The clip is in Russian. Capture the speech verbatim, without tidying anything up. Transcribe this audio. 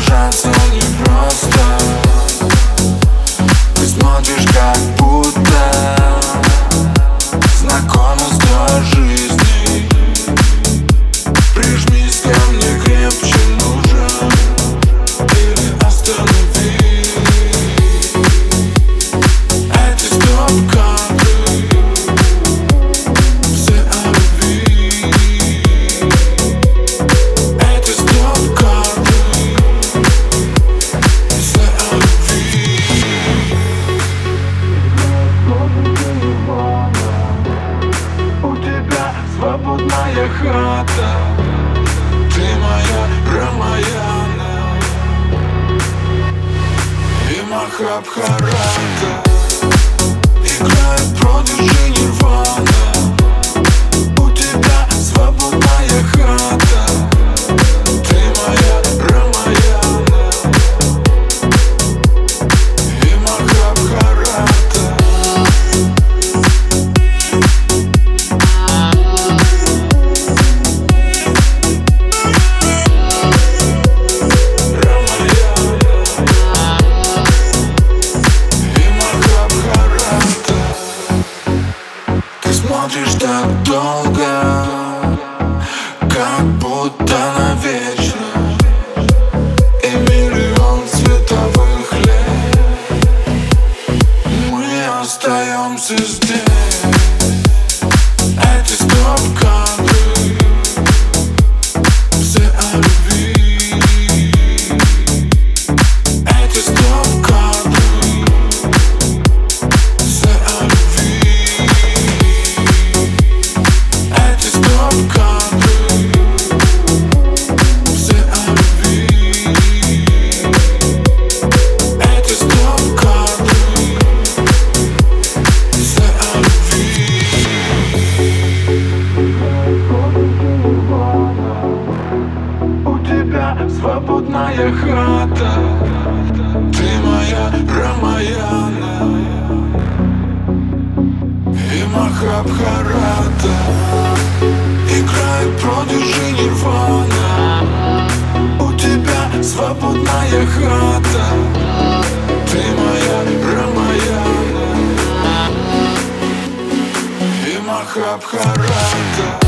держаться непросто. Ты смотришь, как будто знакома с той жизнью. Прижмись ко мне крепче, нужен или останови. Эти стоп-кадры все о любви. Эти стоп-кадры все о любви. У тебя свободная хата, ты моя Рамаяна и Махабхарата. Играет Продиджи, Нирвана. У тебя свободная хата, ты моя Рамаяна и Махабхарата. Смотришь так долго, как будто навечно, и миллион световых лет мы остаемся здесь. Эти стоп-кадры все о любви. Эти стоп-кадры все о любви. Эти стоп-кадры все о любви. Эти стоп-кадры все о любви. У тебя свободная хата, ты моя Рамаяна и Махабхарата. Играет Продиджи, Нирвана. У тебя свободная хата, ты моя Рамаяна и Махабхарата.